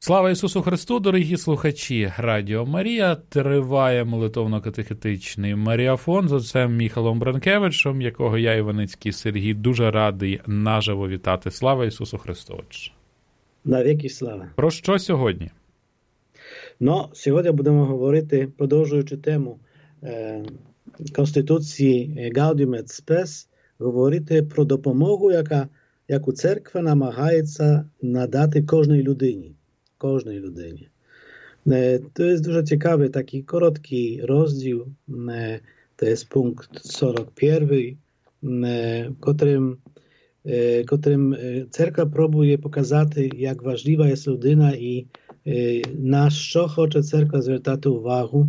Слава Ісусу Христу, дорогі слухачі Радіо Марія. Триває молитовно-катехетичний маріафон з отцем Міхалом Бранкевичем, якого я, Іваницький Сергій, дуже радий наживо вітати. Слава Ісусу Христу, Отче. Навіки слава. Про що сьогодні? Сьогодні будемо говорити, продовжуючи тему Конституції Gaudium et Spes, говорити про допомогу, яку церква намагається надати кожній людині. To jest дуже цікавий такий короткий розділ, to jest punkt 41, котрим церква пробує показати, як важлива є людина і на що хоче церква звертати увагу,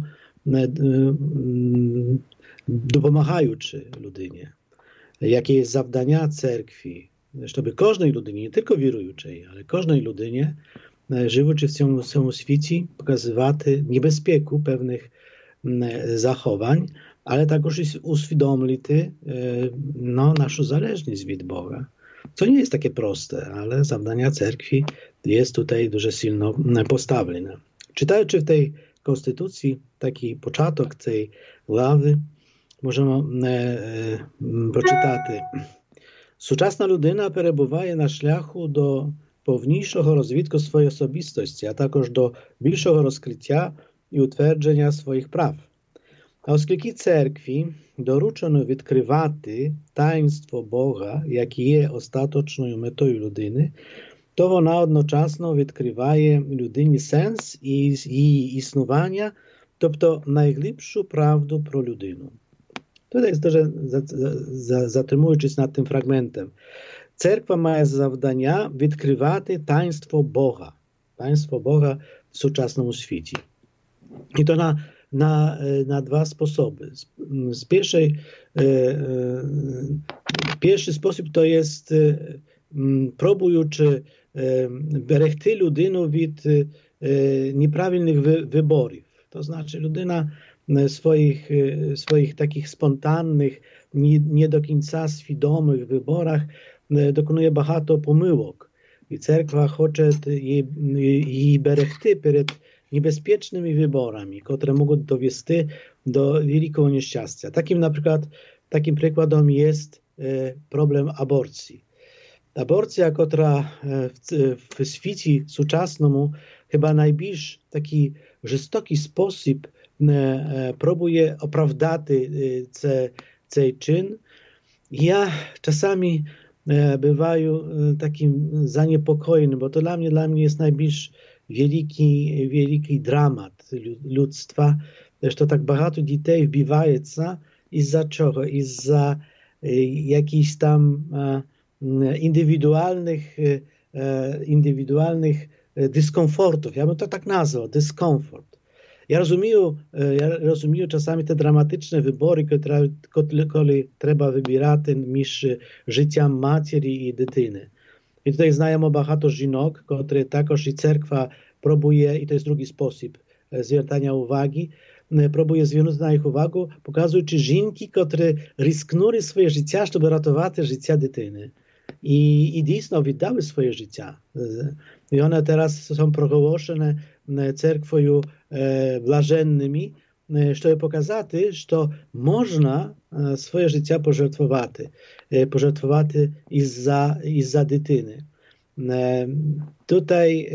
допомагаючи людині. Яке є завдання церкви, щоб кожній людині, не тільки віруючій, але кожній людині, живучи в цьому світі, показувати небезпеку певних заховань, але також і усвідомити нашу залежність від Boga. Co nie jest takie proste, ale завдання церкви jest tutaj дуже сильно поставлене. Czytaючи в tej Конституції такий початок цієї глави, можемо прочитати. Сучасна людина перебуває на шляху до повнішого розвитку своєї особистості, а також до більшого розкриття і утвердження своїх прав. А оскільки церкві доручено відкривати таїнство Бога, яке є остаточною метою людини, то вона одночасно відкриває людині сенс її існування, тобто найглибшу правду про людину. Tutaj jest дуже затримуючись над тим фрагментом. Церква має завдання відкривати таїнство Бога в сучасному світі. І то на два способи. Перший спосіб то є пробуючи берегти людину від неправильних виборів. To znaczy людина w swoich takich spontannych, nie do końca świadomych wyborach dokonuje багато pomyłek. I cerkwa chce jej berechty przed niebezpiecznymi wyborami, które mogą dowieść do wielkiego nieszczęścia. Takim przykładem jest problem aborcji. Aborcja, która w świecie współczesnym chyba najbardziej taki żestoki sposób próbuje opravdati цей чин. Ja czasami bywаю takim zaniepokojenym, bo to dla mnie jest najbliższy wielki dramat ludztwa, że to tak багато дітей вбивається із-за чого? Із-за jakichś tam indywidualnych dyskomfortów. Ja bym to tak nazwał, dyskomfort. Ja rozumію czasami te dramatyczne wybory, które trzeba wybierać między życiem matki i dzieciny. I tutaj znajemy багато жінок, które także i cerkwa próbuje, i to jest drugi sposób zwracania uwagi, próbuje zwrócić na ich uwagę, pokazując żonki, które rysknęły swoje życie, żeby ratować życie dzieciny. I dійсно віддали своє життя. І вони зараз są progłoszone cerkwią blažennymi, żeby pokazać, że można swoje życie pożertwować i za dzieciny. Tutaj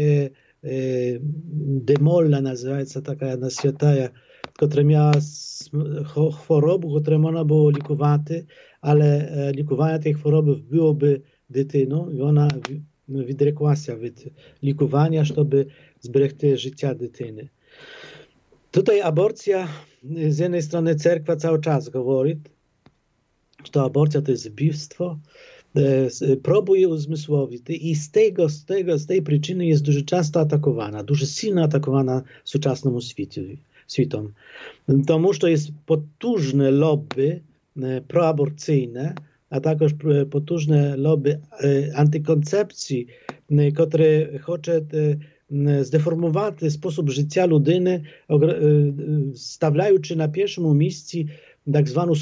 Demolla nazywa się taka jedna święta, która miała chorobę, którą można było likować, ale likowanie tej choroby byłoby dzieciną i ona wydrekła się od likowania, żeby zbrechty życia dzieciny. Tutaj aborcja, z jednej strony cerkwa cały czas mówi, że aborcja to jest zabójstwo, próbuje uzmysłowić i z tej przyczyny jest дуже często atakowana, дуже silno atakowana współczesnemu światom. Тому że jest potężne lobby proaborcyjne, a także potężne lobby antykoncepcji, które chce zdeformować sposób życia ludyny, stawiając na pierwszym miejscu tak zwaną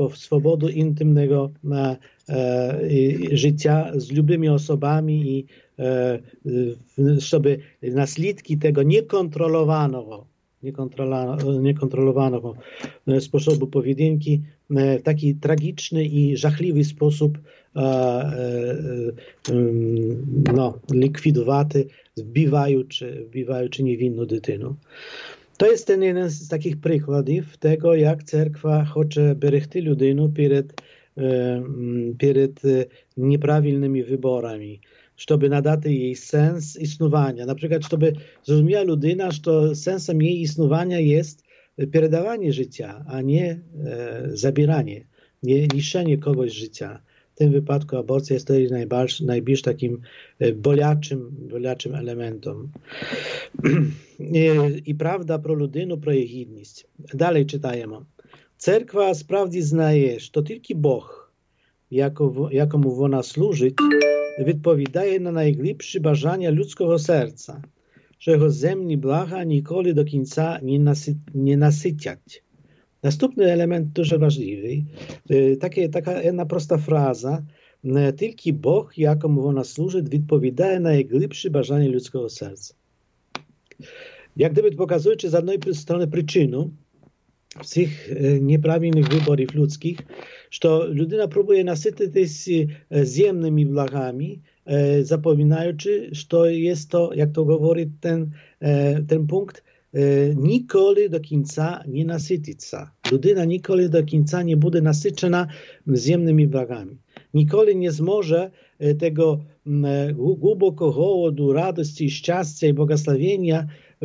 swobodę intymnego życia z lubymi osobami i żeby naslідki tego niekontrolowanego sposobu powедінки w taki tragiczny i żachliwy sposób likwidować, wbiwaючи niewinną дитину. To jest ten jeden z takich przykładów tego, jak cerkwa chce берегти людину перед nieprawilnymi wyborami, żeby nadać jej sens istnienia. Na przykład, żeby zrozumiała ludyna, że sensem jej istnienia jest переdawanie życia, a nie zabieranie, nie niszczenie kogoś życia. W tym wypadku aborcja jest najbardziej takim bolaczym elementem. I prawda pro ludину, pro jej godność. Dalej czytajemy. Cerkwa sправді знає, що тільки Бог, якому вона служить, відповідає на найглибші бажання людського серця, що його земні блага ніколи до кінця не наситять. Następny element дуже важливий. Taka jedna prosta fraza. Tylko Bóg, jakomu wona służy, відповідає na najgłębsze bажання ludzkiego serca. Jak gdyby pokazując z jednej strony przyczynę tych nieprawidłowych wyborów ludzkich, że ludyna próbuje nasycić się ziemnymi blagami, zapominając, że jest to, jak to mówi ten punkt, nikoли do końca nie nasycić. Ludyna nikoли do końca nie będzie nasycona ziemnymi blagami. Nikoли nie zmoże tego głębokiego głodu, radości, szczęścia i błogosławienia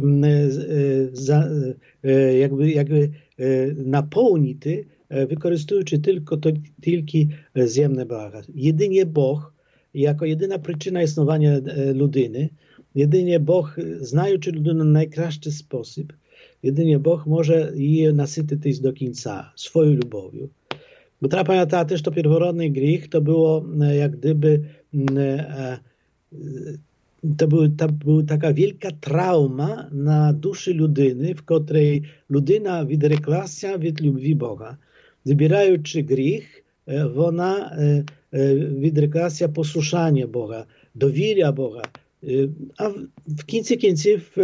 jakby napełnić, wykorzystując tylko ziemne blaga. Jedynie Bóg, jako jedyna przyczyna istnienia ludyny, jedynie Bóg, znając ludynę w najkraszczy sposób, jedynie Bóg może je nasycić do końca swoją lubowią. Bo trzeba pamiętać też, to pierworodny grzech to było jak gdyby to była taka wielka trauma na duszy ludyny, w której ludyna wydrekła się od любви Boga. Wybierając grzech, ona wydrekła się posłuszania Boga, dowieria Boga. A w końcu końców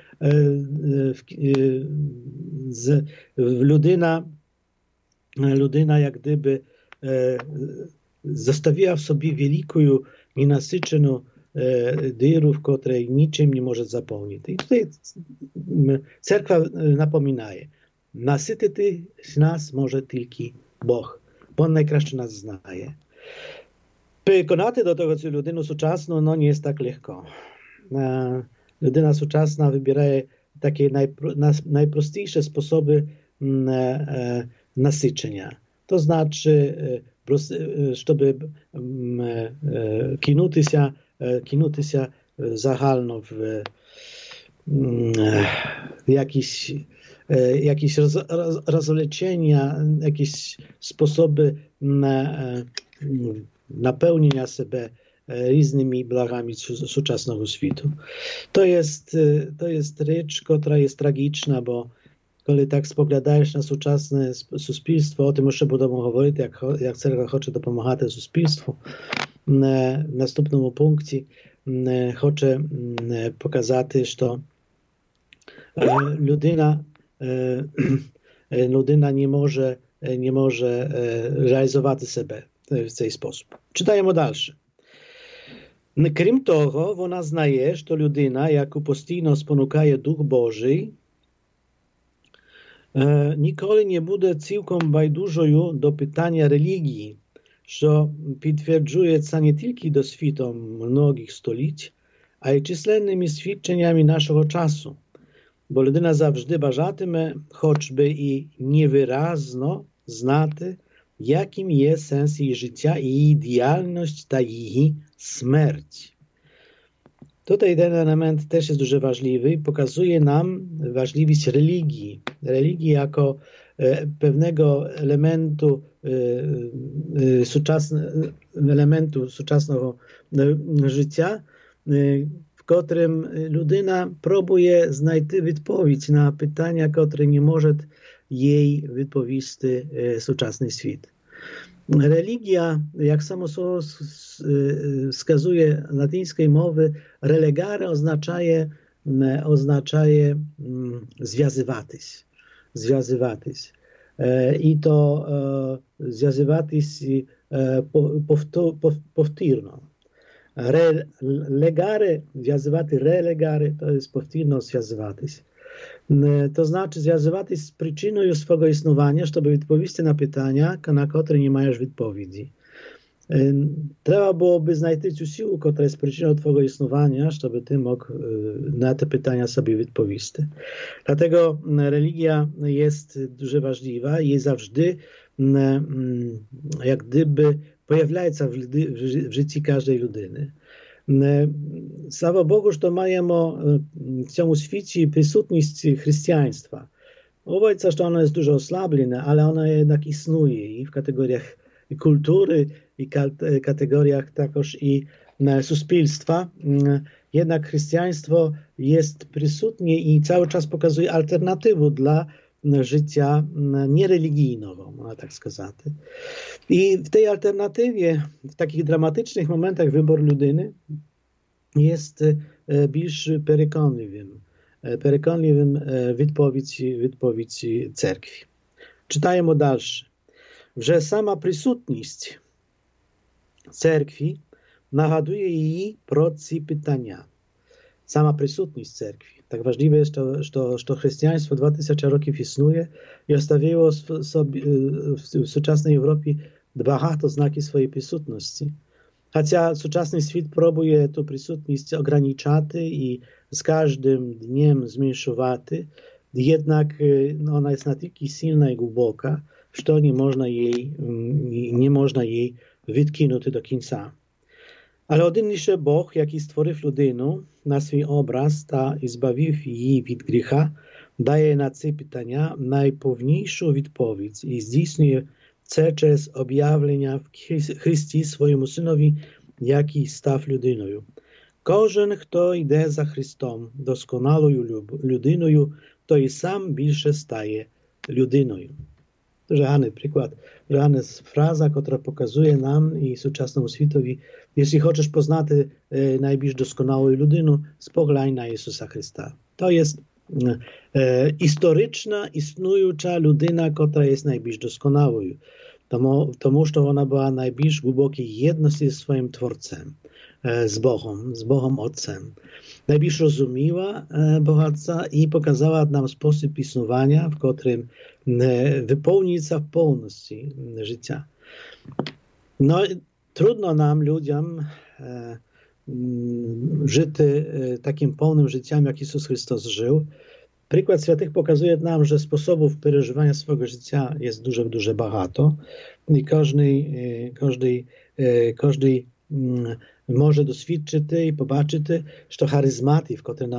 ludyna jak gdyby zostawiła w sobie wielką, nienasyconą dyrę, w której niczym nie może zapełnić. I tutaj cerkwa napominaje, nasycić nas może tylko Bóg, bo On najkraще nas znaje. Przekonać do tego, co ludynę współczesną, no nie jest tak lekko. Ludyna współczesna wybiera takie najprostsze sposoby nasycenia. To znaczy, żeby kinuty się zahalno w jakieś rozleczenia, jakieś sposoby napełnienia siebie różnymi blagami współczesnego świata. To jest rzecz, która jest tragiczna, bo kiedy tak spoglądasz na współczesne społeczeństwo, o tym jeszcze będziemy mówić, jak cerkwa chce dopomagać społeczeństwu. W następnym punkcie chce pokazać, że ludyna nie może realizować siebie w ten sposób. Czytajmy dalsze. Крім того, вона знає, що людина, яку постійно спонукає Дух Божий, ніколи не буде цілком байдужою до питання релігії, що підтверджується не тільки досвідом многих століть, а й численними свідченнями нашого часу. Бо людина завжди бажатиме, хоч би і невиразно знати, jakim jest sens jej życia i jej dіяльність та її смерть. Tutaj ten element też jest dużo ważliwy. Pokazuje nam ważliwość religii. Religii jako pewnego elementu współczesnego życia, w którym ludyna próbuje znaleźć odpowiedź na pytania, które nie może jej wypowiedzieć współczesny świat. Religia, jak samo słowo wskazuje latyńskiej mowy, relegare oznaczaje zwiazywatyś. Zwiazywatyś. I to zwiazywatyś powtórno. Legare, zwiazywaty relegare, to jest powtórno zwiazywatyś. To znaczy zwiazywatyś z przyczyną swojego istnienia, żeby odpowiedzieć na pytania, na które nie masz odpowiedzi. Trzeba byłoby znaleźć siłę, która jest przyczyną twojego istnienia, żeby ty mógł na te pytania sobie odpowiedzieć. Dlatego religia jest dużo ważliwa i zawsze jak gdyby pojawia się w życiu każdej ludyny. Слава Богу, що маємо в цьому світі присутність християнства. Вважається, що воно є дуже ослаблене, але воно jednak існує і в категоріях і культури, і категоріях також і суспільства. Jednak chrześcijaństwo jest присутnie i cały czas pokazuje alternatywę dla życia niereligijnego, można tak сказати. I w tej alternatywie, w takich dramatycznych momentach wybór ludyny jest більш переконливим відповідь церкви. Читаємо далі. Вже сама присутність церкви нагадує її про ці питання. Sama присутність церкви. Tak ważliwe jest, że chrześcijaństwo 2000 років існує i ostawiło w сучасній Європі багато знаків своєї присутності. Chociaż współczesny świat próbuje tę присутність ograniczać i z każdym dniem zmniejszować, jednak ona jest na tyle silna i głęboka, że nie można jej wytkinąć do końca. Ale jedynie Bóg, jaki stworzył ludynę na swój obraz i zbawił jej od grzechu, daje na te pytania najpewniejszą odpowiedź i zdійснює це через об'явлення в Христі своєму Синові, який став людиною. Кожен, хто йде за Христом, досконалою людиною, той сам більше стає людиною. Дуже гарний приклад, дуже гарна фраза, яка показує нам і сучасному світові, якщо хочеш познати найбільш досконалу людину, споглянь на Ісуса Христа. То є історична, існуюча людина, яка є найбільш досконалою. Тому що вона була найбільш глибокій єдності зі своїм Творцем, з Богом Отцем. Найбільш розуміла Бога Отця і показала нам спосіб існування, в котрим виповнюється в повності життя. No, trudno nam, ludziom, żyć takim pełnym życiem, jak Jezus Chrystus żył. Przykład świętych pokazuje nam, że sposobów przeżywania swojego życia jest dużo багато. I każdy może doświadczyć i zobaczyć, że charyzmaty, w które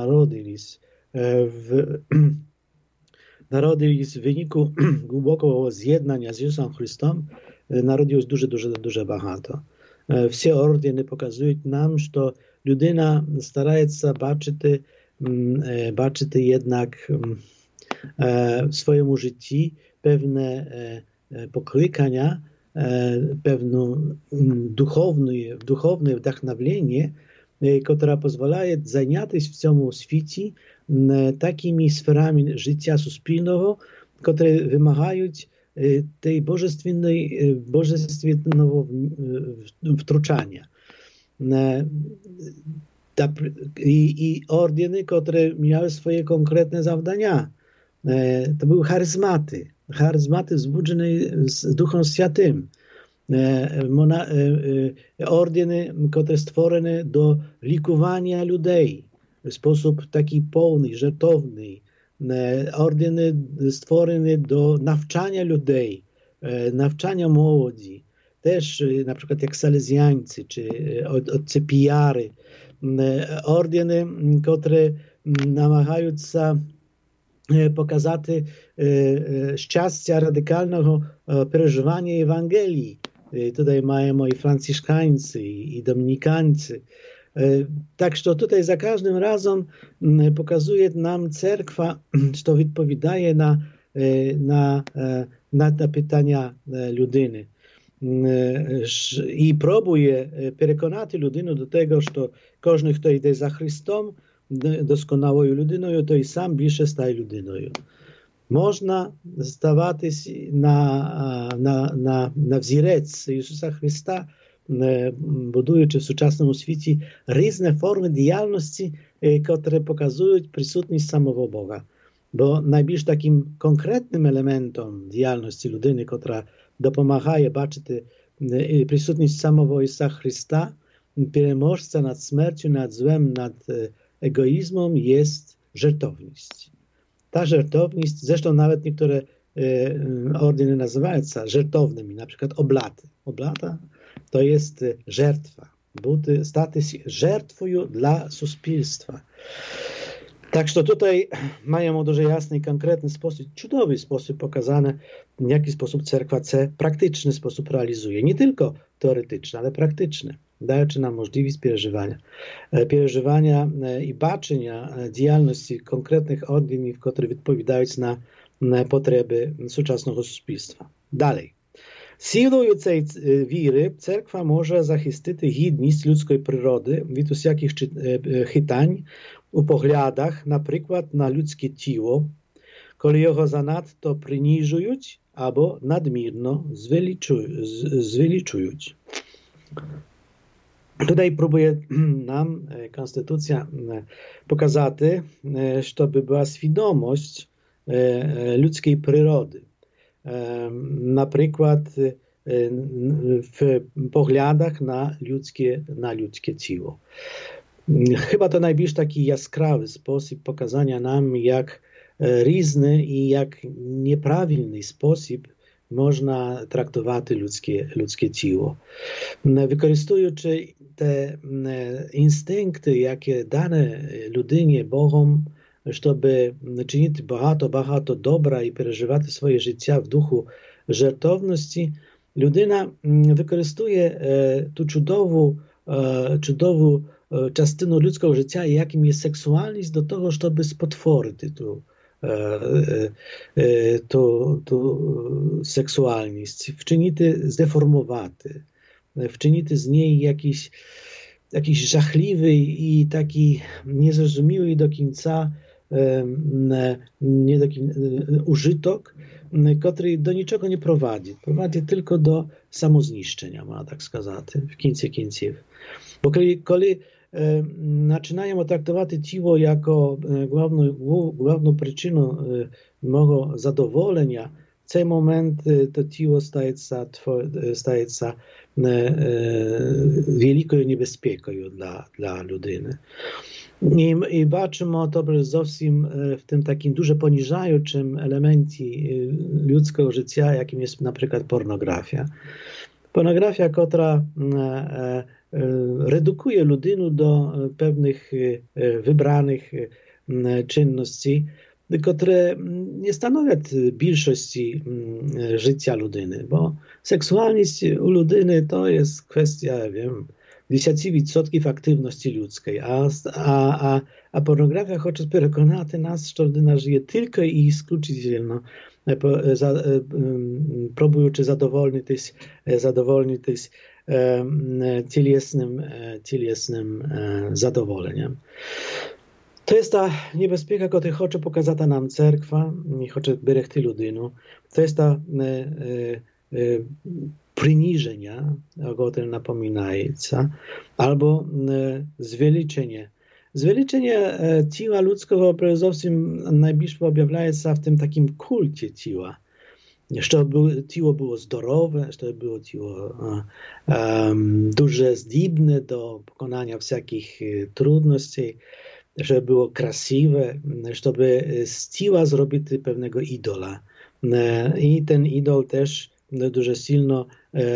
narodili w wyniku głębokiego zjednania z Jezusem Chrystusem, narodziło się dużo багато. Wszystkie ordyny pokazują nam, że ludyna stara się baczyć jednak w swoim życiu pewne poklykania, pewne duchowne wdachnowienie, które pozwala zająć w tym świecie takimi sferami życia wspólnego, które wymagają tej bożestwiennego wtruczania. I ordyny, które miały swoje konkretne zadania. To były charyzmaty wzbudzone z Duchem Świętym. Ordyny, które stworzone do likowania ludzi w sposób taki pełny, żartowny. Ordyny stworzone do nawczania ludzi, nawczania młodzi. Też na przykład jak salezjańcy, czy odcepijary. Ordyny, które namagają się pokazać szczęścia radykalnego przeżywania Ewangelii. Tutaj mamy i franciszkańcy, i dominikańcy. Tak, że tutaj za każdym razem pokazuje nam cerkwa, że odpowiadaje na pytania ludyny. і пробує переконати людину до того, що кожен, хто йде за Христом, досконалою людиною, той сам більше стає людиною. Можна ставатись на взірець Ісуса Христа, будуючи в сучасному світі різні форми діяльності, які показують присутність самого Бога. Бо найбільш таким конкретним елементом діяльності людини, яка допомагає бачити присутність самого Ісуса Христа, переможця над смертю, над зłem, над egoizmem, jest żertowność. Ta żertowność, zresztą nawet niektóre ordyny nazywają się żertownymi, na przykład oblaty. Oblata to jest żertwa, stać się żertwą dla suspilstwa. Tak, że tutaj mają дуже jasny i konkretny sposób, cudowny sposób pokazane, w jaki sposób cerkwa C praktyczny sposób realizuje. Nie tylko teoretyczny, ale praktyczny. Dający nam możliwość przeżywania i baczenia działalności konkretnych ordynów, które odpowiadają na potrzeby współczesnego суспільства. Dalej. Силою цієї віри церква може захистити гідність людської природи від усяких хитань у поглядах, наприклад, на людське тіло, коли його занадто принижують або надмірно звеличують. Tutaj próbuje nam Konstytucja pokazać, żeby była świadomość ludzkiej przyrody. Na przykład w poglądach na ludzkie ciało. Chyba to najbliższy taki jaskrawy sposób pokazania nam, jak różny i jak nieprawidłowy sposób można traktować ludzkie ciało. Wykorzystując te instynkty, jakie dane ludynie Bogom, żeby czynić багато dobra i przeżywać swoje życie w duchu żertowności, ludyna wykorzystuje tu cudową частину людського життя, яким є сексуальність, до того, щоб спотворити ту сексуальність, вчинити, здеформувати, вчинити з неї jakiś żachliwy i taki niezrozumiały do końca użytek, który do niczego nie prowadzi. Prowadzi tylko do samozniszczenia, można tak сказать, w końcu końców. Bo kiedy zaczynają traktować ciało jako główną przyczynę mojego zadowolenia, w ten moment to ciało staje się wielką niebezpieczą dla ludyny. I baczymy to zowsім w tym takim dużo poniżającym elemencie ludzkiego życia, jakim jest na przykład pornografia. Pornografia, która redukuje ludynę do pewnych wybranych czynności, które nie stanowią większości życia ludyny, bo seksualność u ludyny to jest kwestia, ja wiem, 10% aktywności ludzkiej, a pornografia chce przekonać nas, że ludyna żyje tylko i исключительно, próbując zadowolnić cielesnym zadowoleniem. To jest ta niebezpieka, którą chce pokazać nam cerkwa i chce berechty ludynu. To jest ta przyniżenia, o którym napominaється, albo zweliczenie. Zweliczenie ciała ludzkiego zowsім najbliżej objawia się w tym takim kulcie ciała. Żeby ciało było zdrowe, żeby było ciało duże zdібне do pokonania wszelkich trudności, żeby było krasiwe, żeby z ciała zrobić pewnego idola. I ten idol też дуже сильно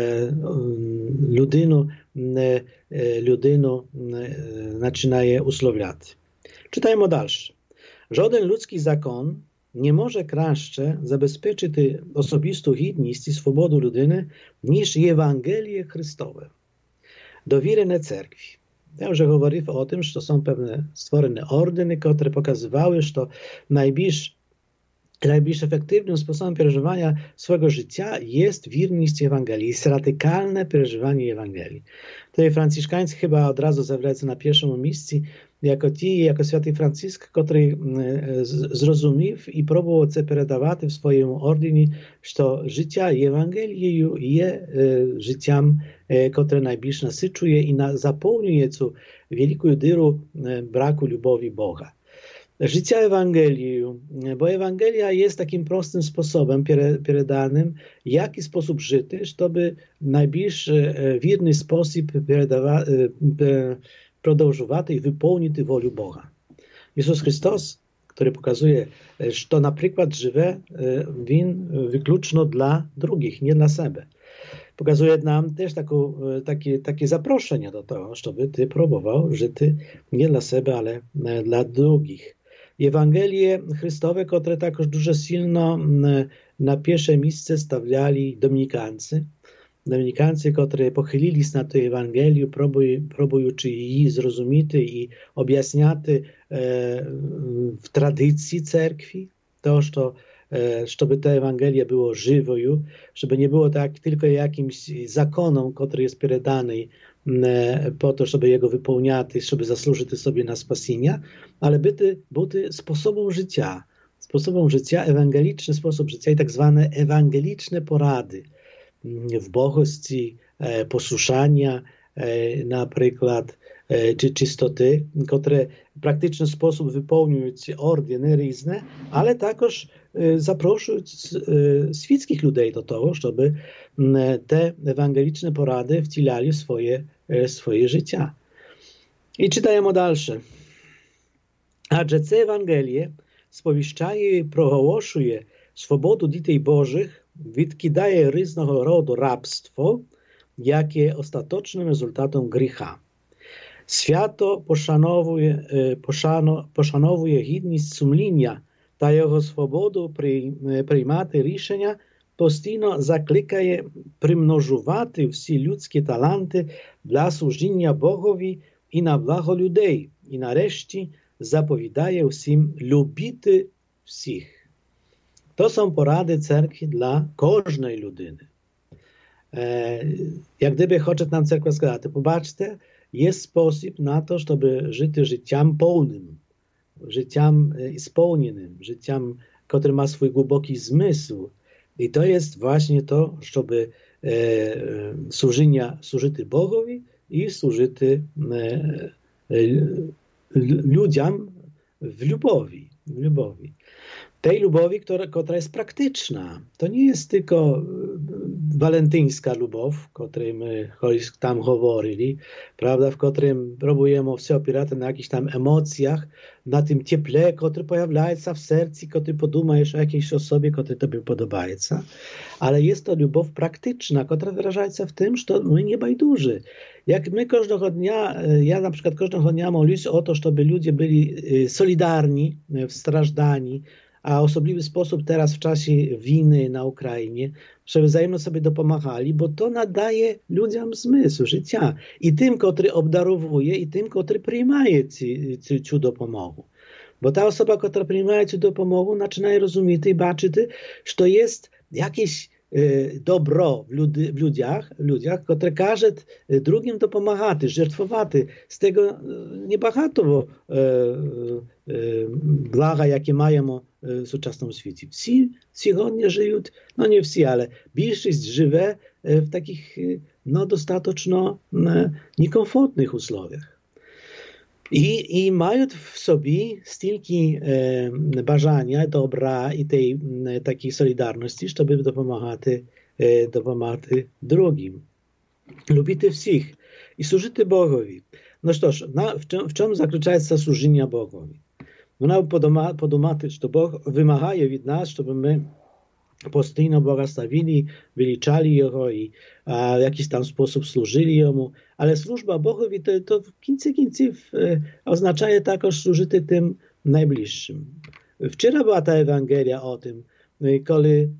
людину починає условляти. Читаємо далі. Жоден людський закон не може краще забезпечити особисту гідність і свободу людини, ніж Євангеліє Христове, довірене церкві. Ja już mówiłem o tym, że są pewne stworzone ordyny, które pokazywały, że najbliższe najbardziej efektywnym sposobem przeżywania swojego życia jest wierność Ewangelii, jest radykalne przeżywanie Ewangelii. Tutaj franciszkańcy chyba od razu zjawiają na pierwszym miejscu jako święty Franciszek, który zrozumiał i próbował to передавати w swoim ordynie, że życie Ewangelii jest życiem, które najbardziej nasycuje i zapełniuje tę wielką dziurę braku lubowi Boga. Życia Ewangelii, bo Ewangelia jest takim prostym sposobem передаnym, w jaki sposób żyć, żeby w najbardziej wierny sposób продовжувати i wypełnić wolę Boga. Jezus Chrystus, który pokazuje, że na przykład żywe win wykluczno dla drugich, nie dla siebie. Pokazuje nam też takie zaproszenie do tego, żeby ty próbował żyć nie dla siebie, ale dla drugich. Ewangelie Chrystowe, które także dużo silno na pierwsze miejsce stawiali dominikancy, którzy pochylili się na tę Ewangelię, próbując jej zrozumieć i objaśniać w tradycji cerkwi, to, żeby ta Ewangelia była żywą, żeby nie było tak tylko jakimś zakonem, który jest переданий po to, żeby jego wypełniać, żeby zasłużyć sobie na spasienie, ale byty sposobem życia, ewangeliczny sposób życia i tak zwane ewangeliczne porady w bogości, posłuszania na przykład, czy czystoty, które w praktyczny sposób wypełniają ordyny różne, ale także zapraszają świeckich ludzi do tego, żeby te ewangeliczne porady wcielali w swoje życia. I czytajmy dalsze. A że te Ewangelie spowiszczaje i proголошує swobodu dzieci Bożych, відкидає різного роду рабство, яке остаточним результатом гріха. Свято пошановує гідність сумління та його свободу приймати рішення, постійно закликає примножувати всі людські таланти для служіння Богові і на благо людей, і нарешті заповідає всім любити всіх. To są porady cerkwi dla każdej ludyny. Jak gdyby chce nam cerkwa сказати, popatrzcie, jest sposób na to, żeby żyć życiem pełnym, życiem spełnionym, życiem, które ma swój głęboki zmysł. I to jest właśnie to, żeby służyć Bogowi i służyć ludziom w lubowi. Tej lubowi, która jest praktyczna. To nie jest tylko walentyńska lubow, o której my tam mówili, prawda, w którym próbujemy się opierać na jakichś tam emocjach, na tym cieple, które pojawia się w sercu, kiedy podumajesz o jakiejś osobie, która tobie podoba się. Ale jest to lubow praktyczna, która wyraża się w tym, że my nie bajduży. Jak my każdego dnia, ja na przykład każdego dnia modlę się o to, żeby ludzie byli solidarni, strażdani, a osobliwy sposób teraz w czasie wojny na Ukrainie, żeby wzajemnie sobie dopomagali, bo to nadaje ludziom zmysł życia. I tym, który obdarowuje, i tym, który przyjmuje tę dopomogę. Bo ta osoba, która przyjmuje tę dopomogę, zaczyna rozumieć i baczyć, że to jest jakieś dobro w ludziach, które każe drugim dopomagać, żertwować. Z tego niebahato blaga, jakie mają w współczesnym świecie. Wszyscy godnie żyją, no nie wszyscy, ale większość żywe w takich dostatecznie niekomfortnych usłowiach. I mają w sobie stylki bażania, dobra i tej takiej solidarności, żeby dopomagać drugim. Lubić wszystkich i służyć Bogowi. No cóż, w czym zakljucza się służenie Bogowi? Ona podumać, że Bóg wymaga od nas, żeby my postійно Boga stawili, wyliczali Jego i w jakiś tam sposób służyli Jemu, ale służba Bogowi to w końcu oznacza także służyć tym najbliższym. Wczoraj była ta Ewangelia o tym, kiedy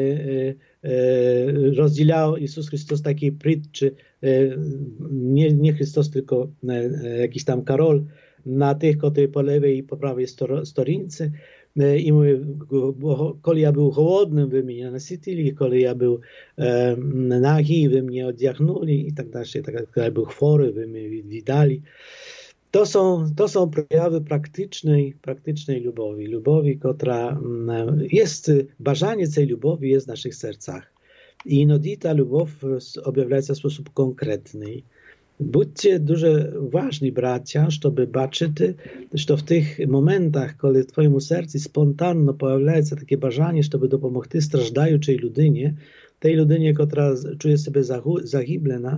rozdzielał Jezus Chrystus takiej prytczy, nie Chrystus, tylko jakiś tam Karol, на тих, котрі по лівій і по правій сторінці. І ми, коли я був голодним, ви мене наситили, коли я був нагий, ви мене одягнули, і так далі. Коли я був хворий, ви мене відвідали. To są przejawy praktycznej lubowi. Lubowi, która jest, bażanie tej lubowi jest w naszych sercach. I inodzi ta lubow objawia się w sposób konkretny. Bądźcie дуже ważni, bracia, żeby baczyć, że w tych momentach, kiedy w twoim sercu spontanno pojawia się takie bażanie, żeby dopomogти stраждаючej ludynie, tej ludynie, która czuje się zagiblena,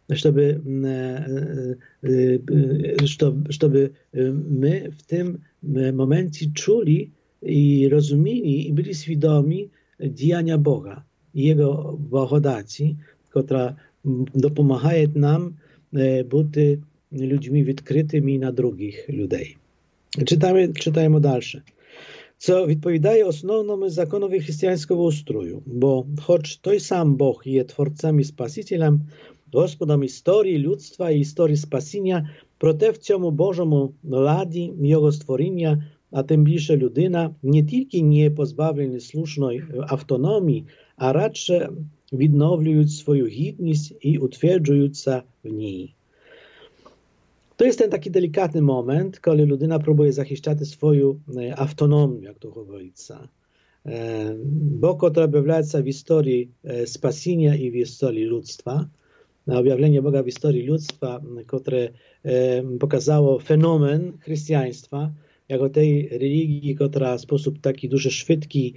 żeby my w tym momencie czuli i rozumieli i byli świadomi działania Boga i Jego благодаті, która dopomaga nam być ludźmi odkrytymi na drugich ludzi. Czytajmy dalsze. Co odpowiada основному законowi chrześcijańskiego ustroju, bo choć той sam Bóg jest Twórcą i Spasicielem, Господом історії людства і історії спасіння, проте в цьому Божому ладі його створіння, а тим більше людина, не тільки не позбавлені слушної автономії, а радше відновлюють свою гідність і утверджуються в ній. To jest ten taki delikatny moment, kiedy ludyna próbuje захищати swoją autonomię, jak to говорится. Bóg, który objawia się w historii spasienia i w historii ludztwa, objawienie Boga w historii ludztwa, które pokazało fenomen chrześcijaństwa, jako tej religii, która w sposób taki дуже szybki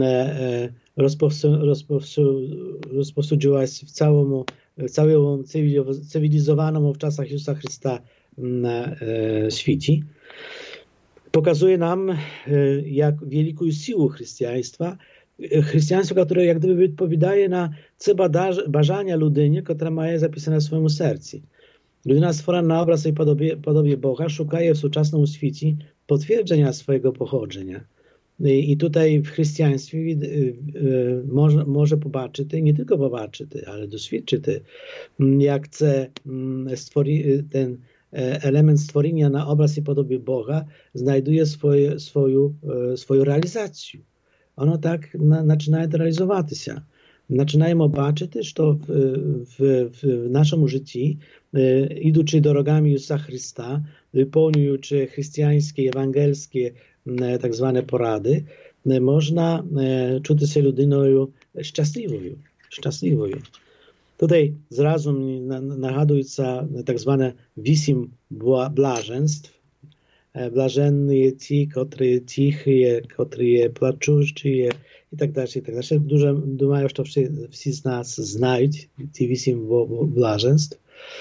rozpowsюdziła się w całym cywilizowanym w czasach Jezusa Chrysta świecie. Pokazuje nam, jak wielką siłą chrześcijaństwa, które jak gdyby odpowiada na te bażania ludynie, które mają zapisane w swoim sercu. Ludyna stworzona na obraz i podobie Boga szukaje w współczesnym świecie potwierdzenia swojego pochodzenia. I tutaj w chrześcijaństwie może pobaczyć, nie tylko pobaczyć, ale doświadczyć, jak chce ten element stworzenia na obraz i podobie Boga znajduje swoją realizację. Ono tak zaczyna realizować się. Zaczynamy baczyć, że w naszym życiu, idący drogami Jezusa Chrysta, wypełniając chrześcijańskie, ewangelskie tak zwane porady, można czuć się ludyną szczęśliwą. Tutaj zrazu nagadująca tak zwane 8 blaženstw. Blaženni ci, którzy cichy, którzy płaczący i tak dalej, i tak dalej. Dużo думаю, że wszyscy z nas znają te 8 blaženstw.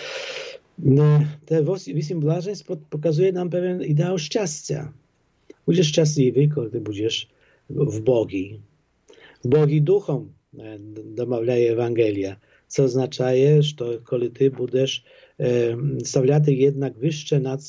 Te 8 blaženstw pokazuje nam pewien ideał szczęścia. Będziesz szczęśliwy, kiedy będziesz w Bogi. W Bogi duchom domawia Ewangelia, co oznacza, że kiedy ty będziesz stawiać jednak wyższe nad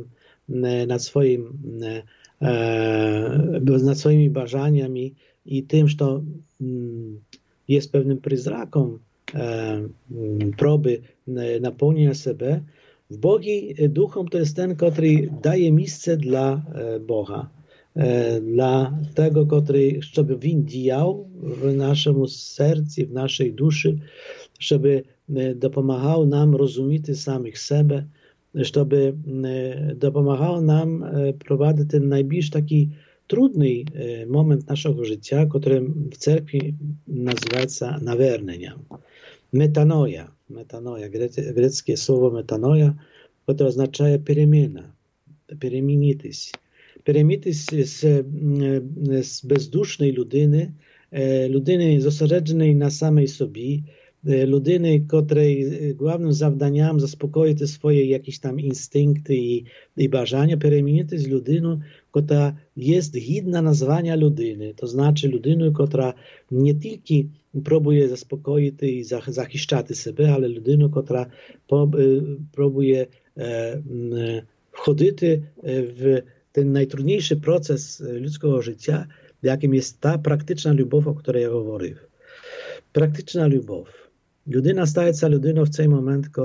swoimi bażaniami i tym, że jest pewnym przyzrakiem próby napełnienia siebie. W Bogi duchom to jest ten, który daje miejsce dla Boga, dla tego, który żeby on działał w naszym sercu, w naszej duszy, żeby dopomagał nam rozumieć samych siebie, żeby dopomagał nam prowadzić ten najbliższy taki trudny moment naszego życia, który w cerkwi nazywa się nawiernieniem. Metanoja, greckie słowo metanoja, które oznacza przemiana, перемінитись. Перемінитись z bezdusznej ludyny zosереджеnej na samej sobie, ludyny, której głównym zadaniem zaspokoić swoje jakieś tam instynkty i bażania, перемінитись ludyną, która jest godna nazwania ludyny, to znaczy ludyny, która nie tylko próbuje zaspokoić i zachiszczać siebie, ale ludyny, która próbuje wchodzić w ten najtrudniejszy proces ludzkiego życia, jakim jest ta praktyczna lubow, o której ja mówię. Praktyczna lubow. Ludyna staje się ludyną w ten moment, kiedy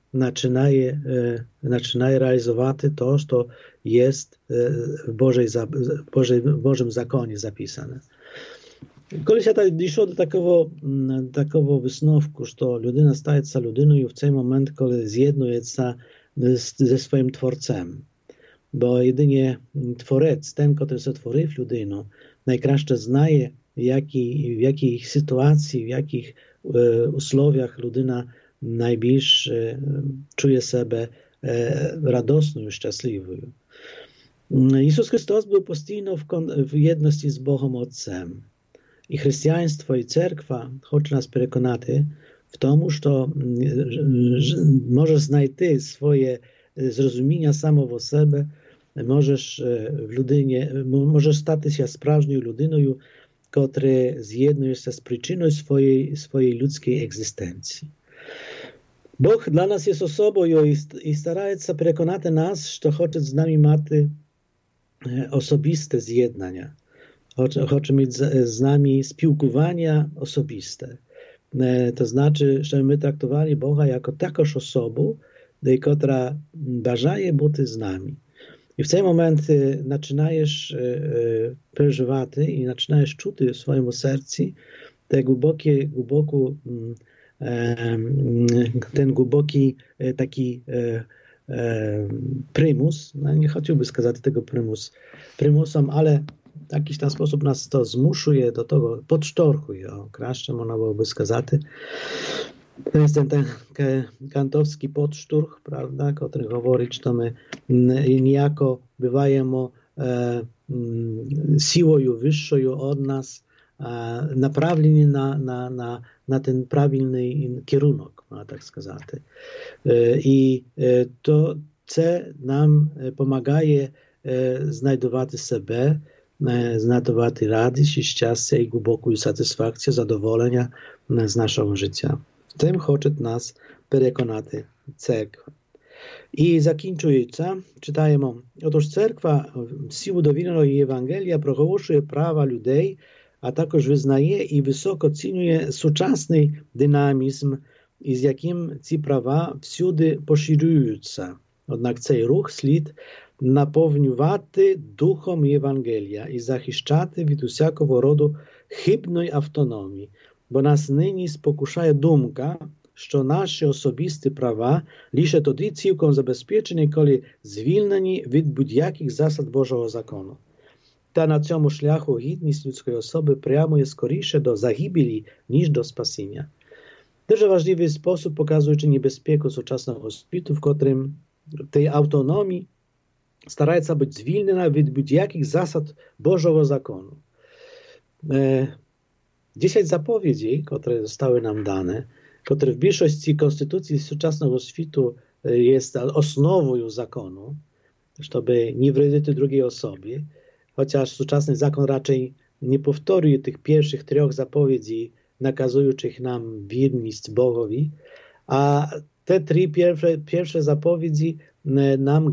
починає реалізувати то, що є в Божому законі записане. Колись я дійшов до такого висновку, що людина стається людиною в цей момент, коли з'єднується ze своїм Творцем. Бо єдине Творець, ten, який сотворив людину, найкраще знає, в яких ситуаціях, в яких условиях людина найбільш czuje себе радосною, щасливою. Ісус Христос був постійно в єдності з Богом Отцем. І християнство, і церква хоче нас переконати в тому, що можеш знайти своє зрозуміння самого себе, можеш статися справжньою людиною, котра з'єднується з причиною своєї людської екзистенції. Бог для нас є особою і старається переконати нас, що хоче з нами мати особисте з'єднання. Хоче mieć z nami spілкування особисте. To znaczy, że my traktowali Boga jako також особу, która бажає бути з нами. І в цей момент починаєш переживати і починаєш чути в своєму серці ten głęboki taki prymus, no nie chciałbym сказати tego prymusem, ale w jakiś tam sposób nas to zmuszuje do tego, podsztorchuje, краще можна byłoby сказати. To jest ten kantowski podszturch, prawda, który mówi, że my niejako bywajemy siłą wyższą od nas, направлені на ten правильний kierunek, można tak сказати. І це нам допомагає знайдувати себе, знайдувати радість і щастя і глибоку сатисфакцію, задоволення з нашого життя. W tym chce nas переконати церква. I закінчується, czytajemy, otóż cerkwa w siłę dowolnej Ewangelia proголошує prawa людей, a також визнає і високо цінує сучасний динамізм, із яким ці права всюди поширюються. Однак цей рух слід наповнювати духом Євангелія і захищати від усякого роду хибної автономії, бо нас нині спокушає думка, що наші особисті права лише тоді цілком забезпечені, коли звільнені від будь-яких засад Божого закону. Та на цьому шляху гідність людської особи прямує скоріше до загибелі, ніж до спасіння. Дуже важливий спосіб, показуючи небезпеку сучасного світу, в котрим tej autonomii staraється бути звільнена від будь-яких засад Божого закону. 10 zapowiedzi, które zostały nam dane, które w większości konstytucji sugczesnego światu jest osnową zakonu, żeby nie wredzić drugiej osobie, chociaż współczesny zakon raczej nie powtóri tych pierwszych 3 zapowiedzi nakazujących nam wierność Bogowi, a te 3 pierwsze zapowiedzi nam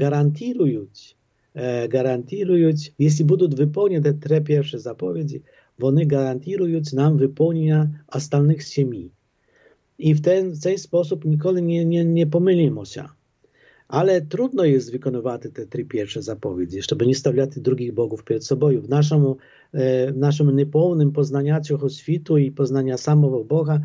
gwarantują, jeśli będą wypełnione te 3 pierwsze zapowiedzi, one gwarantują nam wypełnienia остальных 7. I w ten sposób nigdy nie pomylimy się. Ale trudno jest wykonywać te 3 pierwsze zapowiedzi, żeby nie stawiać drugich bogów przed sobą. W naszym niepełnym poznaniu tego światu i poznania samego Boga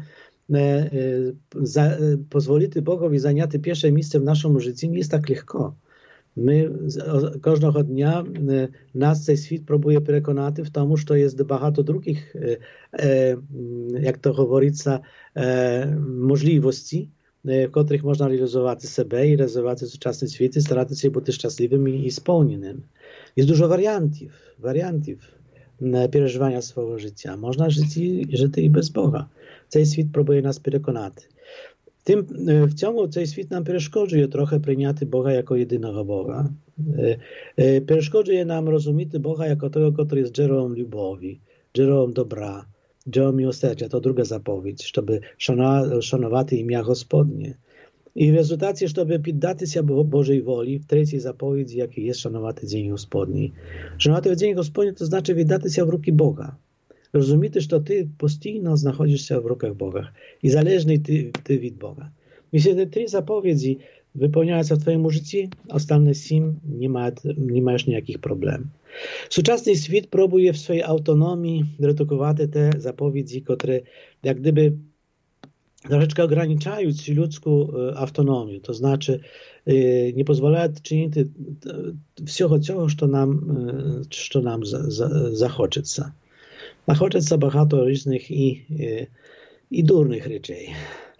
pozwolić Bogowi zająć pierwsze miejsce w naszym życiu nie jest tak lekko. My każdego dnia nas ten świat próbuje przekonać w tym, że jest багато drugich, jak to говорится, możliwości, w których można realizować siebie i realizować współczesny świat i starać się być szczęśliwym i spełnionym. Jest dużo wariantów przeżywania swojego życia. Można żyć i bez Boga. Ten świat próbuje nas przekonać. W ciągu ten świat nam przeszkodzuje trochę przyjęty Boga jako jedynego Boga. Przeszkodzuje nam rozumieć Boga jako tego, który jest dziełem lubowi, dziełem dobra, dziełem miłosierdzia. To druga zapowiedź, żeby szanować imię Gospodnie. I w rezultacie, żeby poddać się Bożej woli, w 3 zapowiedzi, jaki jest szanować Dzień Gospodni. Szanować Dzień Gospodni to znaczy wydać się w ruki Boga. Rozumiesz, że ty postійно знаходишься w rukach Boga i zależny ty od Boga. Jeśli te 3 zapowiedzi wypełniające w twoim życiu, остальне 7 nie masz ніяких проблем. Сучасний світ пробує в своїй автономії редукувати те заповіді, котрі, як gdyby, troszeczkę ograniczaють ludzką autonomię, to znaczy nie pozwalają czynić всього цього, що нам захочеться. А хочеться багато різних і дурних речей.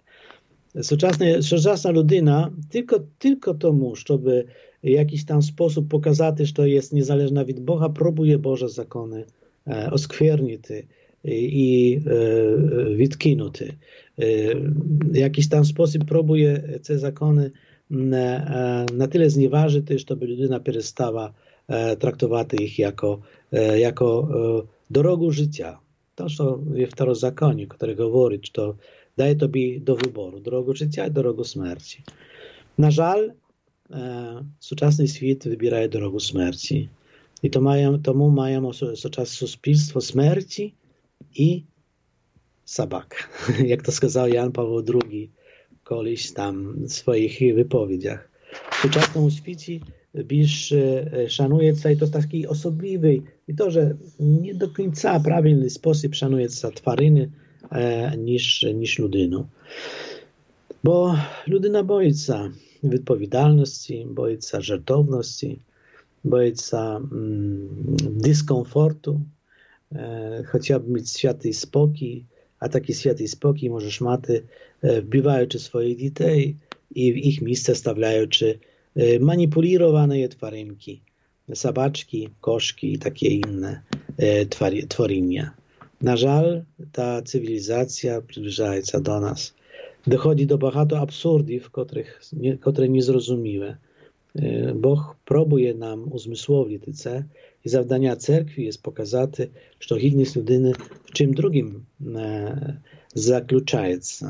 Сучасна людина tylko тому, щоб w jakiś tam sposób pokazać, że jest niezależna od Boga, próbuje Boże zakony oskверnić i відкинуть. W jakiś tam sposób próbuje te zakony na tyle znieważyć, żeby ludyna przestała traktować ich jako drogę życia. To, co jest w Starozakonie, który mówi, że daje tobie do wyboru drogę życia i drogę śmierci. Na żal, współczesny świat wybiera drogę śmierci. I tomu mają współczesne suspilstwo śmierci i sabak. Jak to сказав Jan Paweł II kiedyś tam w swoich wypowiedziach. W współczesnym świecie bільше szanujecie i to taki osobliwy i to, że nie do końca prawilny sposób szanujecie twaryny niż ludynę. Bo ludyna boi się odpowiedzialności, boi się żartowności, boi się dyskomfortu, chciałby mieć święty spokój, a taki święty spokój możesz mieć wbиваючи swoich dzieci i w ich miejsce stawiając manipulowane twаринки, sabaczki, koszki i takie inne tworzenia. Na żal, ta cywilizacja przybliża się do nas. Dochodzi do багато absurdów, które niezrozumiałe. Bóg próbuje nam uzmysłowić te i zadania cerkwi jest pokazać, że godność ludyny w czym drugim zakluczaje się,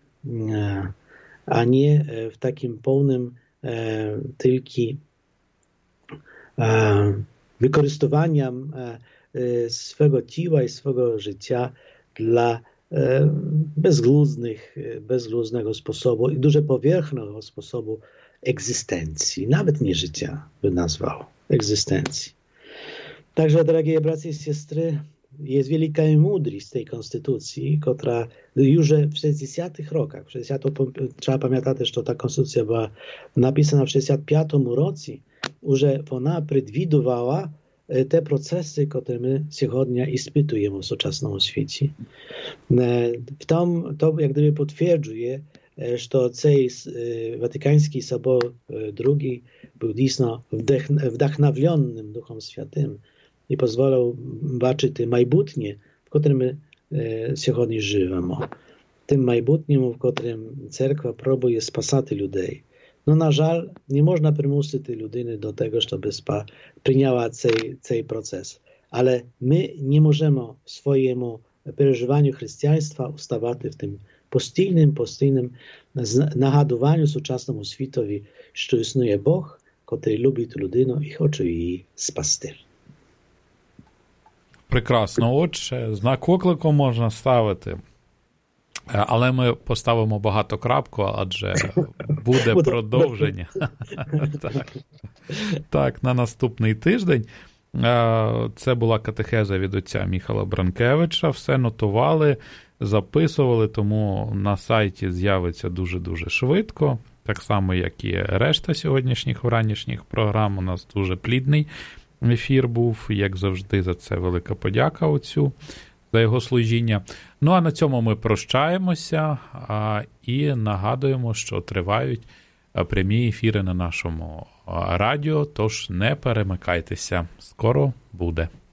a nie w takim pełnym tylko wykorzystywaniem swego ciała i swego życia dla bezgluznego sposobu i dużo powierzchownego sposobu egzystencji, nawet nie życia by nazwał, egzystencji. Także, drogie bracia i siostry, jest wielka mądrość tej konstytucji, która już w 60 rokach, trzeba pamiętać, że ta konstytucja była napisana w 65 roku, już ona przewidywała te procesy, które my dzisiaj ispytujemy w współczesnym świecie. To jak gdyby potwierdzuje, że цей Watykański Sobor II był dійсно wdachновленным Duchem Świętym i pozwalał zobaczyć майбутнє, w którym my dzisiaj żyjemy. Tym майбутнім, w którym cerkwa próbuje spasać ludzi. No na żal, nie można przymusić tej ludyny do tego, żeby przyjęła ten proces. Ale my nie możemy w swojemu przeżywaniu chrześcijaństwa ustawać w tym postійnym nagадуванню сучасному світові, що існує Бог, котрий любить людину і хоче її спасти. Прекрасно. Отже, знак оклику можна ставити, але ми поставимо багатокрапку, адже буде продовження. Так, на наступний тиждень. Це була катехеза від отця Міхала Бранкевича. Все нотували, записували, тому на сайті з'явиться дуже-дуже швидко. Так само, як і решта сьогоднішніх вранішніх програм. У нас дуже плідний ефір був. Як завжди, за це велика подяка отцю, за його служіння. Ну, а на цьому ми прощаємося і нагадуємо, що тривають прямі ефіри на нашому радіо, тож не перемикайтеся. Скоро буде.